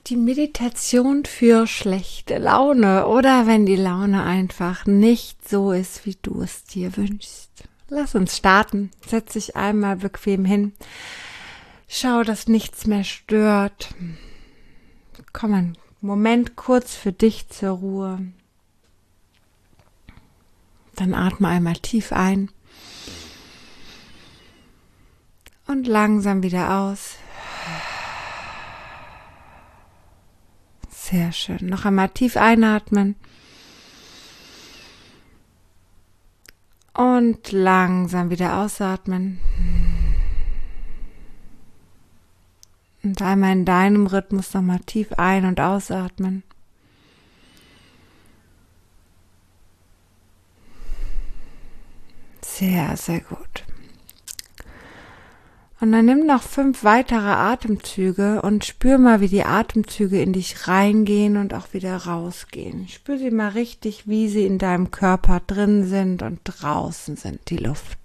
die Meditation für schlechte Laune oder wenn die Laune einfach nicht so ist, wie du es dir wünschst. Lass uns starten. Setz dich einmal bequem hin. Schau, dass nichts mehr stört. Komm einen Moment kurz für dich zur Ruhe. Dann atme einmal tief ein und langsam wieder aus. Sehr schön. Noch einmal tief einatmen und langsam wieder ausatmen. Und einmal in deinem Rhythmus nochmal tief ein- und ausatmen. Sehr, sehr gut. Und dann nimm noch 5 weitere Atemzüge und spür mal, wie die Atemzüge in dich reingehen und auch wieder rausgehen. Spür sie mal richtig, wie sie in deinem Körper drin sind und draußen sind, die Luft.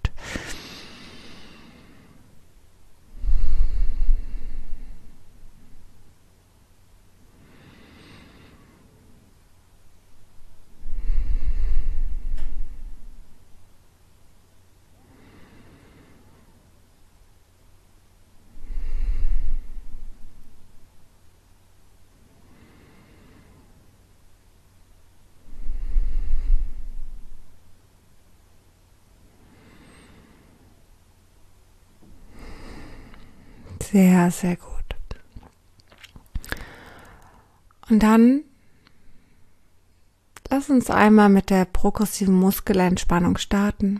Sehr, sehr gut. Und dann lass uns einmal mit der progressiven Muskelentspannung starten.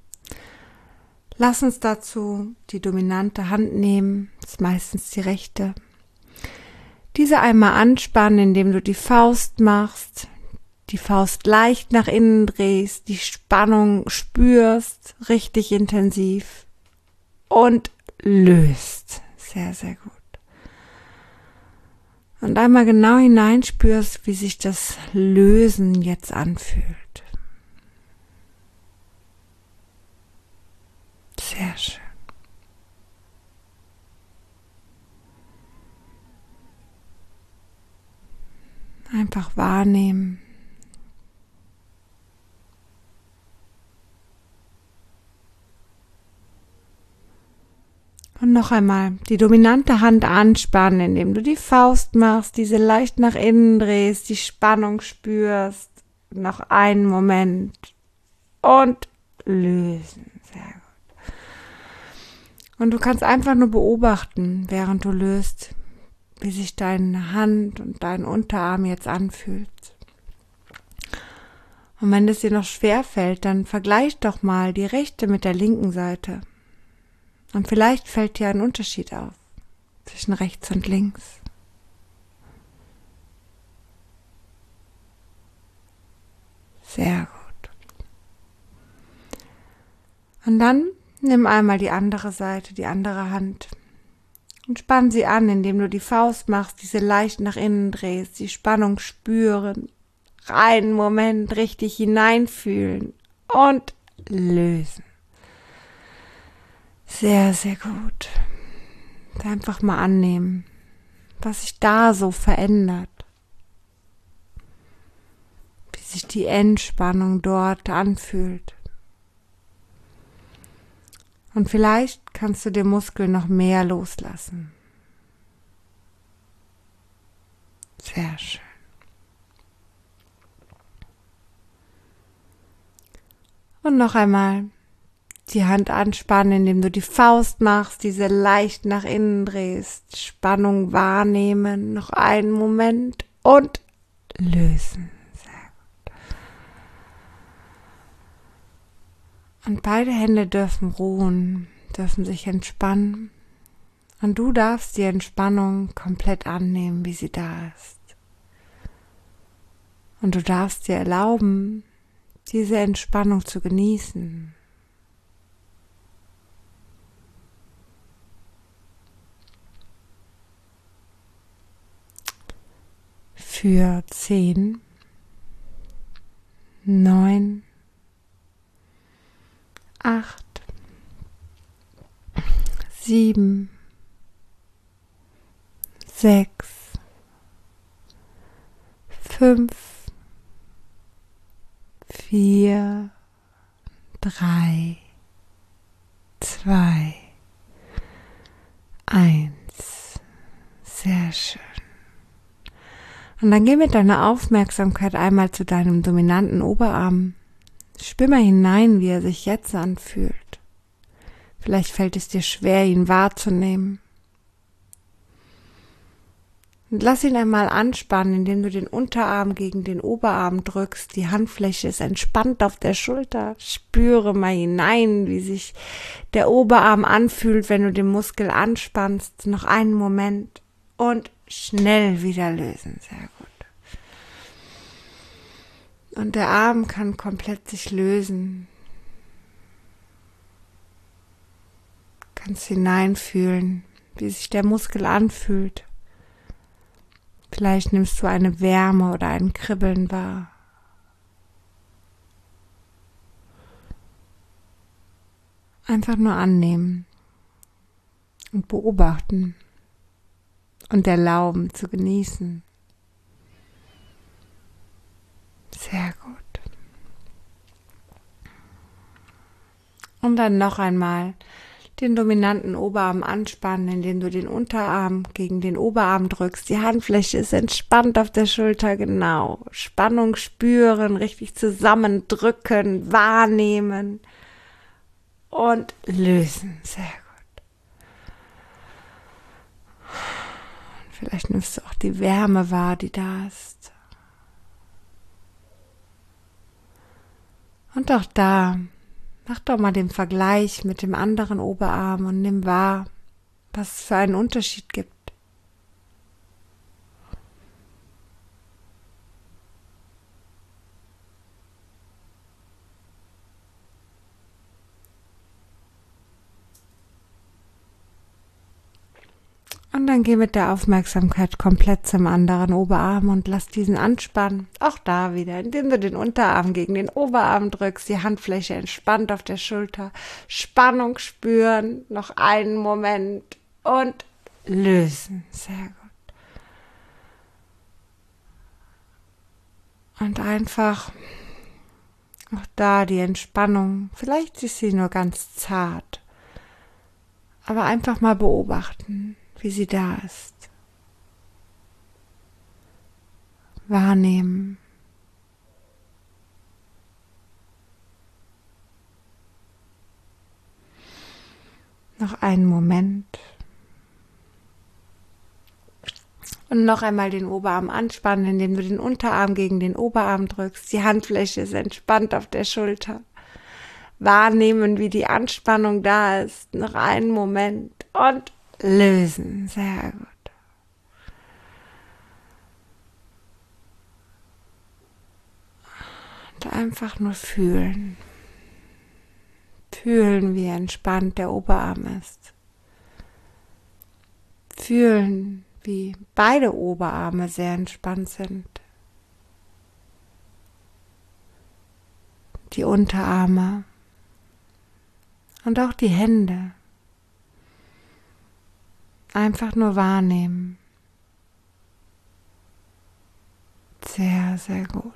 Lass uns dazu die dominante Hand nehmen, das ist meistens die rechte. Diese einmal anspannen, indem du die Faust machst, die Faust leicht nach innen drehst, die Spannung spürst, richtig intensiv und löst. Sehr, sehr gut. Und einmal genau hineinspürst, wie sich das Lösen jetzt anfühlt. Sehr schön. Einfach wahrnehmen. Und noch einmal die dominante Hand anspannen, indem du die Faust machst, diese leicht nach innen drehst, die Spannung spürst. Noch einen Moment und lösen. Sehr gut. Und du kannst einfach nur beobachten, während du löst, wie sich deine Hand und dein Unterarm jetzt anfühlt. Und wenn es dir noch schwer fällt, dann vergleich doch mal die rechte mit der linken Seite. Und vielleicht fällt dir ein Unterschied auf zwischen rechts und links. Sehr gut. Und dann nimm einmal die andere Seite, die andere Hand und spann sie an, indem du die Faust machst, diese leicht nach innen drehst, die Spannung spüren, einen Moment richtig hineinfühlen und lösen. Sehr, sehr gut. Einfach mal annehmen, was sich da so verändert. Wie sich die Entspannung dort anfühlt. Und vielleicht kannst du den Muskel noch mehr loslassen. Sehr schön. Und noch einmal die Hand anspannen, indem du die Faust machst, diese leicht nach innen drehst, Spannung wahrnehmen, noch einen Moment und lösen. Sehr gut. Und beide Hände dürfen ruhen, dürfen sich entspannen und du darfst die Entspannung komplett annehmen, wie sie da ist. Und du darfst dir erlauben, diese Entspannung zu genießen. Für 10, 9, 8, 7, 6, 5, 4, 3, 2, 1. Sehr schön. Und dann geh mit deiner Aufmerksamkeit einmal zu deinem dominanten Oberarm. Spür mal hinein, wie er sich jetzt anfühlt. Vielleicht fällt es dir schwer, ihn wahrzunehmen. Und lass ihn einmal anspannen, indem du den Unterarm gegen den Oberarm drückst. Die Handfläche ist entspannt auf der Schulter. Spüre mal hinein, wie sich der Oberarm anfühlt, wenn du den Muskel anspannst. Noch einen Moment und schnell wieder lösen. Sehr gut. Und der Arm kann komplett sich lösen. Du kannst hineinfühlen, wie sich der Muskel anfühlt. Vielleicht nimmst du eine Wärme oder ein Kribbeln wahr. Einfach nur annehmen und beobachten und erlauben zu genießen. Sehr gut. Und dann noch einmal den dominanten Oberarm anspannen, indem du den Unterarm gegen den Oberarm drückst. Die Handfläche ist entspannt auf der Schulter, genau. Spannung spüren, richtig zusammendrücken, wahrnehmen und lösen. Sehr gut. Vielleicht nimmst du auch die Wärme wahr, die da ist. Und auch da, mach doch mal den Vergleich mit dem anderen Oberarm und nimm wahr, was es für einen Unterschied gibt. Und dann geh mit der Aufmerksamkeit komplett zum anderen Oberarm und lass diesen anspannen. Auch da wieder, indem du den Unterarm gegen den Oberarm drückst, die Handfläche entspannt auf der Schulter, Spannung spüren, noch einen Moment und lösen. Sehr gut. Und einfach auch da die Entspannung, vielleicht ist sie nur ganz zart, aber einfach mal beobachten, wie sie da ist. Wahrnehmen. Noch einen Moment. Und noch einmal den Oberarm anspannen, indem du den Unterarm gegen den Oberarm drückst. Die Handfläche ist entspannt auf der Schulter. Wahrnehmen, wie die Anspannung da ist. Noch einen Moment und lösen. Sehr gut. Und einfach nur fühlen. Fühlen, wie entspannt der Oberarm ist. Fühlen, wie beide Oberarme sehr entspannt sind. Die Unterarme und auch die Hände. Einfach nur wahrnehmen. Sehr, sehr gut.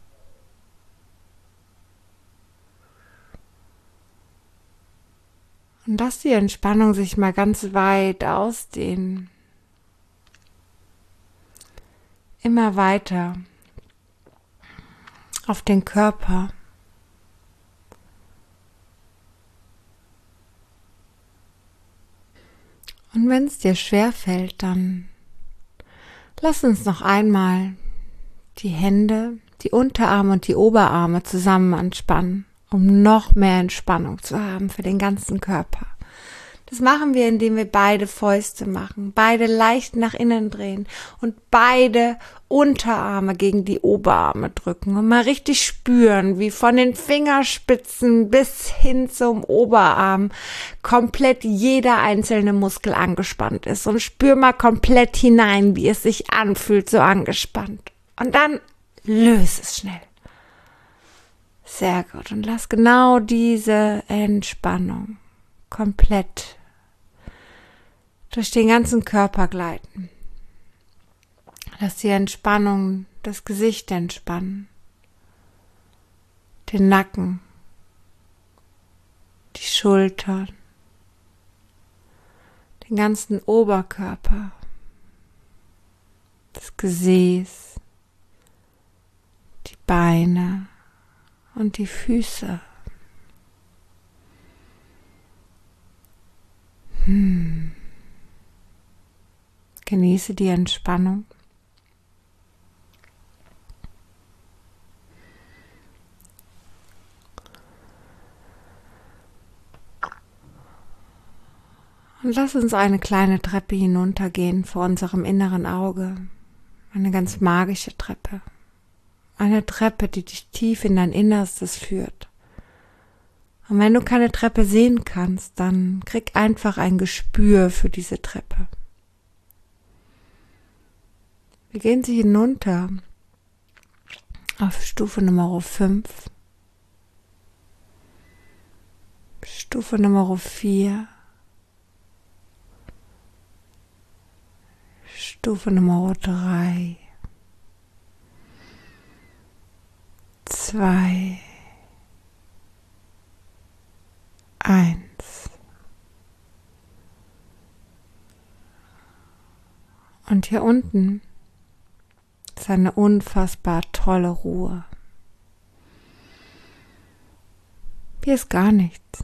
Und lass die Entspannung sich mal ganz weit ausdehnen. Immer weiter auf den Körper. Und wenn es dir schwerfällt, dann lass uns noch einmal die Hände, die Unterarme und die Oberarme zusammen anspannen, um noch mehr Entspannung zu haben für den ganzen Körper. Das machen wir, indem wir beide Fäuste machen, beide leicht nach innen drehen und beide Unterarme gegen die Oberarme drücken und mal richtig spüren, wie von den Fingerspitzen bis hin zum Oberarm komplett jeder einzelne Muskel angespannt ist. Und spür mal komplett hinein, wie es sich anfühlt, so angespannt. Und dann löse es schnell. Sehr gut. Und lass genau diese Entspannung komplett durch den ganzen Körper gleiten. Lass die Entspannung das Gesicht entspannen, den Nacken, die Schultern, den ganzen Oberkörper, das Gesäß, die Beine und die Füße. Genieße die Entspannung. Und lass uns eine kleine Treppe hinuntergehen vor unserem inneren Auge. Eine ganz magische Treppe. Eine Treppe, die dich tief in dein Innerstes führt. Und wenn du keine Treppe sehen kannst, dann krieg einfach ein Gespür für diese Treppe. Wir gehen sie hinunter auf Stufe Nummer 5, Stufe Nummer 4, Stufe Nummer 3, 2, 1. Und hier unten ist eine unfassbar tolle Ruhe. Hier ist gar nichts.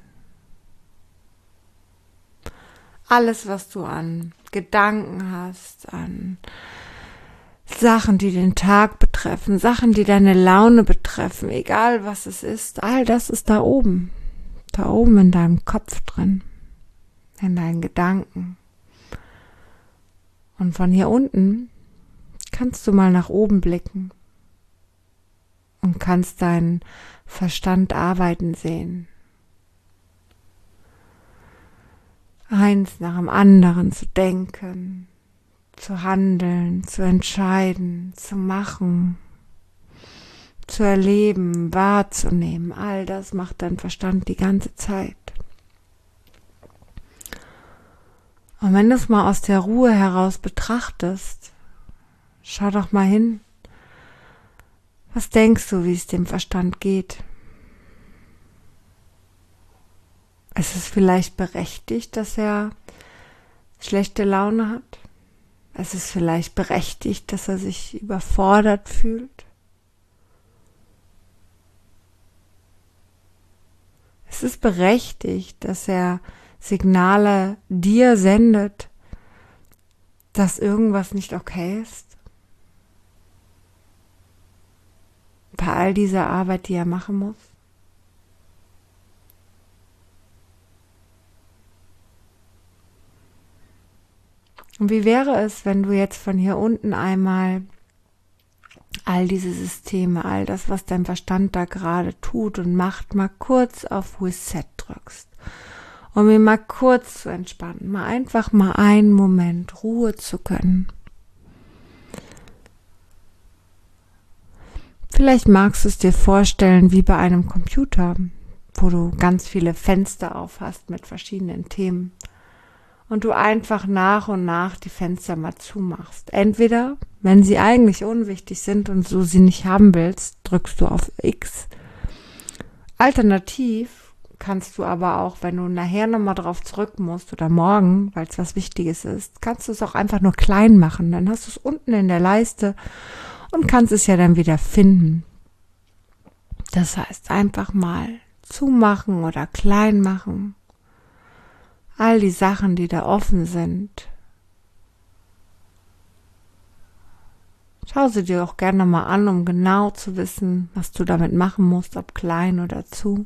Alles, was du an Gedanken hast, an Sachen, die den Tag betreffen, Sachen, die deine Laune betreffen, egal was es ist, all das ist da oben in deinem Kopf drin, in deinen Gedanken. Und von hier unten kannst du mal nach oben blicken und kannst deinen Verstand arbeiten sehen. Eins nach dem anderen zu denken, zu handeln, zu entscheiden, zu machen, zu erleben, wahrzunehmen. All das macht dein Verstand die ganze Zeit. Und wenn du es mal aus der Ruhe heraus betrachtest, schau doch mal hin. Was denkst du, wie es dem Verstand geht? Ist es vielleicht berechtigt, dass er schlechte Laune hat? Ist es vielleicht berechtigt, dass er sich überfordert fühlt? Ist es berechtigt, dass er Signale dir sendet, dass irgendwas nicht okay ist? Bei all dieser Arbeit, die er machen muss? Und wie wäre es, wenn du jetzt von hier unten einmal all diese Systeme, all das, was dein Verstand da gerade tut und macht, mal kurz auf Reset drückst, um ihn mal kurz zu entspannen, mal einfach mal einen Moment Ruhe zu können. Vielleicht magst du es dir vorstellen wie bei einem Computer, wo du ganz viele Fenster auf hast mit verschiedenen Themen. Und du einfach nach und nach die Fenster mal zumachst. Entweder, wenn sie eigentlich unwichtig sind und du sie nicht haben willst, drückst du auf X. Alternativ kannst du aber auch, wenn du nachher nochmal drauf zurück musst oder morgen, weil es was Wichtiges ist, kannst du es auch einfach nur klein machen. Dann hast du es unten in der Leiste und kannst es ja dann wieder finden. Das heißt, einfach mal zumachen oder klein machen. All die Sachen, die da offen sind. Schau sie dir auch gerne mal an, um genau zu wissen, was du damit machen musst, ob klein oder zu.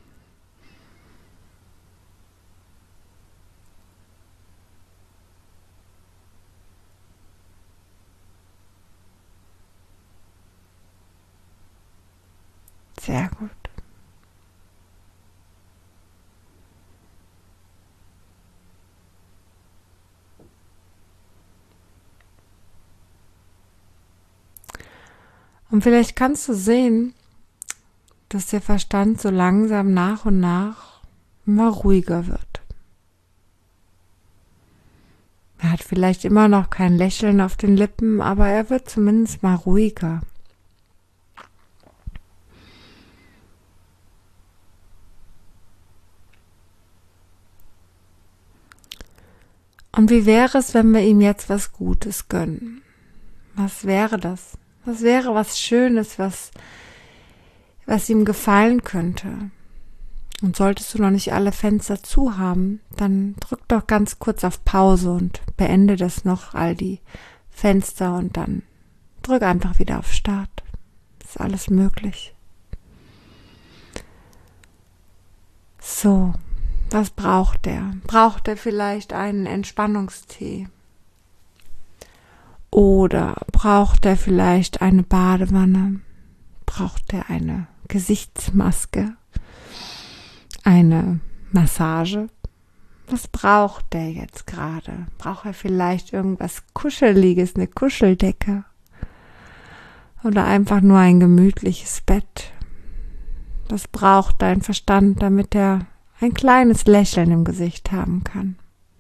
Sehr gut. Und vielleicht kannst du sehen, dass der Verstand so langsam nach und nach immer ruhiger wird. Er hat vielleicht immer noch kein Lächeln auf den Lippen, aber er wird zumindest mal ruhiger. Und wie wäre es, wenn wir ihm jetzt was Gutes gönnen? Was wäre das? Was wäre was Schönes, was ihm gefallen könnte? Und solltest du noch nicht alle Fenster zu haben, dann drück doch ganz kurz auf Pause und beende das noch, all die Fenster, und dann drück einfach wieder auf Start. Ist alles möglich. So, was braucht er? Braucht er vielleicht einen Entspannungstee? Oder braucht er vielleicht eine Badewanne? Braucht er eine Gesichtsmaske? Eine Massage? Was braucht er jetzt gerade? Braucht er vielleicht irgendwas Kuscheliges, eine Kuscheldecke? Oder einfach nur ein gemütliches Bett? Was braucht dein Verstand, damit er ein kleines Lächeln im Gesicht haben kann?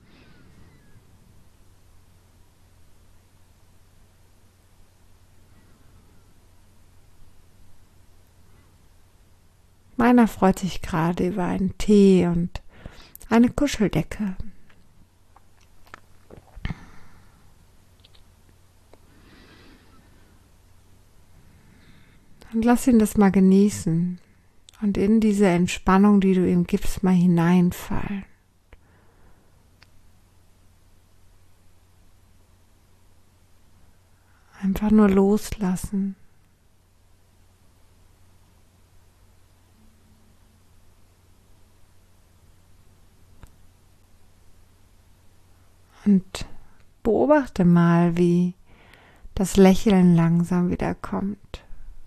Meiner freut sich gerade über einen Tee und eine Kuscheldecke. Und lass ihn das mal genießen und in diese Entspannung, die du ihm gibst, mal hineinfallen. Einfach nur loslassen. Und beobachte mal, wie das Lächeln langsam wieder kommt.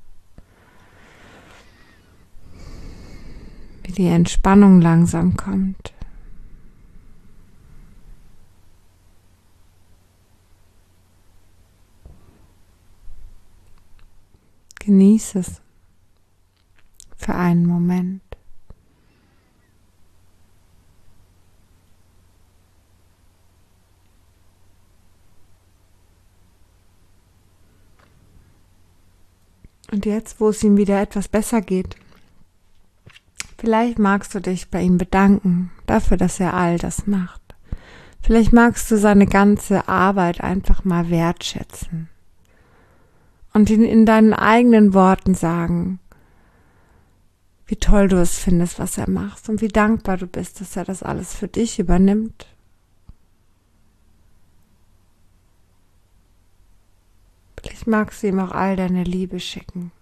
Wie die Entspannung langsam kommt. Genieß es für einen Moment. Und jetzt, wo es ihm wieder etwas besser geht, vielleicht magst du dich bei ihm bedanken dafür, dass er all das macht. Vielleicht magst du seine ganze Arbeit einfach mal wertschätzen und ihn in deinen eigenen Worten sagen, wie toll du es findest, was er macht, und wie dankbar du bist, dass er das alles für dich übernimmt. Vielleicht magst du ihm auch all deine Liebe schicken.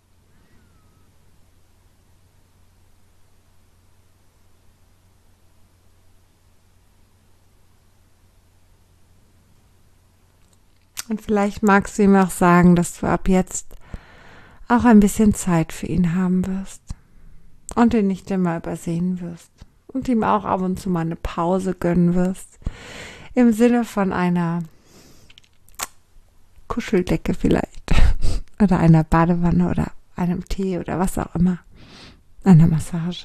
Und vielleicht magst du ihm auch sagen, dass du ab jetzt auch ein bisschen Zeit für ihn haben wirst und ihn nicht immer übersehen wirst und ihm auch ab und zu mal eine Pause gönnen wirst, im Sinne von einer Kuscheldecke vielleicht oder einer Badewanne oder einem Tee oder was auch immer, einer Massage.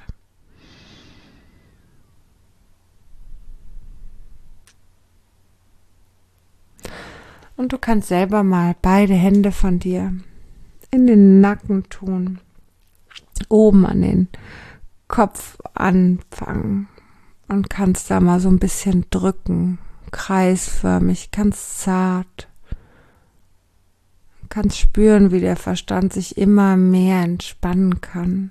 Und du kannst selber mal beide Hände von dir in den Nacken tun, oben an den Kopf anfangen und kannst da mal so ein bisschen drücken, kreisförmig, ganz zart. Du kannst spüren, wie der Verstand sich immer mehr entspannen kann.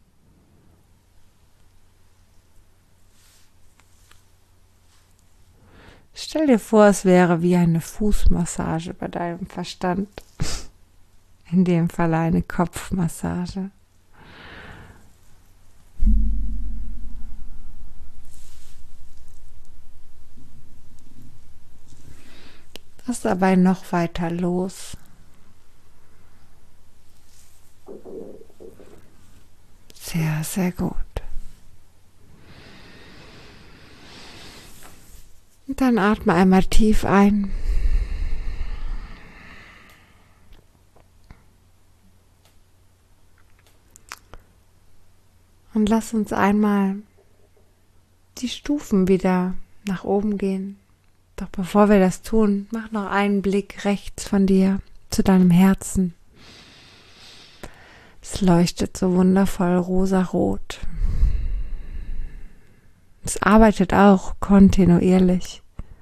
Stell dir vor, es wäre wie eine Fußmassage bei deinem Verstand. In dem Fall eine Kopfmassage. Lass dabei noch weiter los. Sehr, sehr gut. Und dann atme einmal tief ein. Und lass uns einmal die Stufen wieder nach oben gehen. Doch bevor wir das tun, mach noch einen Blick rechts von dir zu deinem Herzen. Es leuchtet so wundervoll rosarot. Es arbeitet auch kontinuierlich.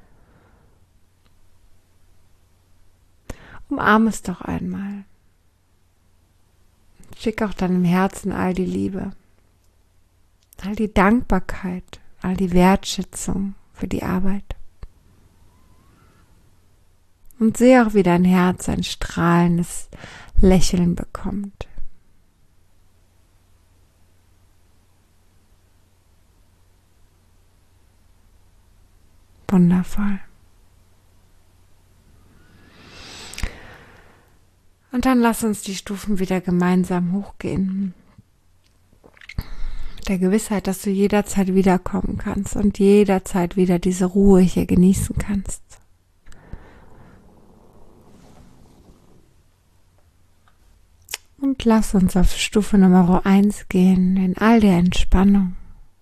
Umarme es doch einmal. Schick auch deinem Herzen all die Liebe, all die Dankbarkeit, all die Wertschätzung für die Arbeit. Und sehe auch, wie dein Herz ein strahlendes Lächeln bekommt. Wundervoll. Und dann lass uns die Stufen wieder gemeinsam hochgehen. Mit der Gewissheit, dass du jederzeit wiederkommen kannst und jederzeit wieder diese Ruhe hier genießen kannst. Und lass uns auf Stufe Nummer 1 gehen, in all der Entspannung.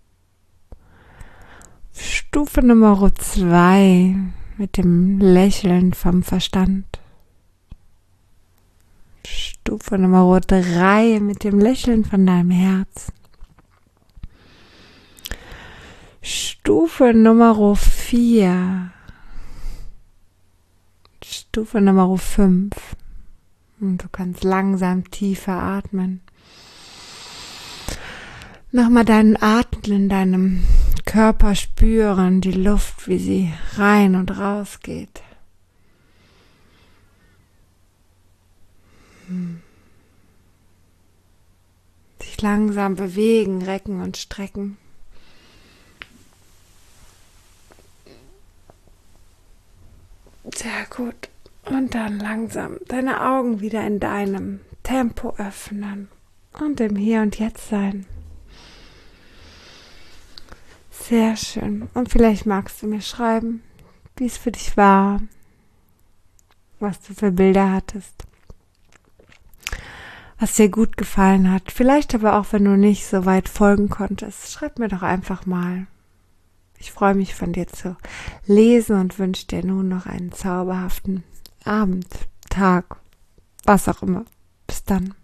Stufe Nummer 2 mit dem Lächeln vom Verstand. Stufe Nummer 3 mit dem Lächeln von deinem Herz. Stufe Nummer 4. Stufe Nummer 5. Und du kannst langsam tiefer atmen. Nochmal deinen Atem in deinem Körper spüren, die Luft, wie sie rein und raus geht. Sich langsam bewegen, recken und strecken. Sehr gut. Und dann langsam deine Augen wieder in deinem Tempo öffnen und im Hier und Jetzt sein. Sehr schön. Und vielleicht magst du mir schreiben, wie es für dich war, was du für Bilder hattest, was dir gut gefallen hat. Vielleicht aber auch, wenn du nicht so weit folgen konntest, schreib mir doch einfach mal. Ich freue mich, von dir zu lesen und wünsche dir nun noch einen zauberhaften Abend, Tag, was auch immer. Bis dann.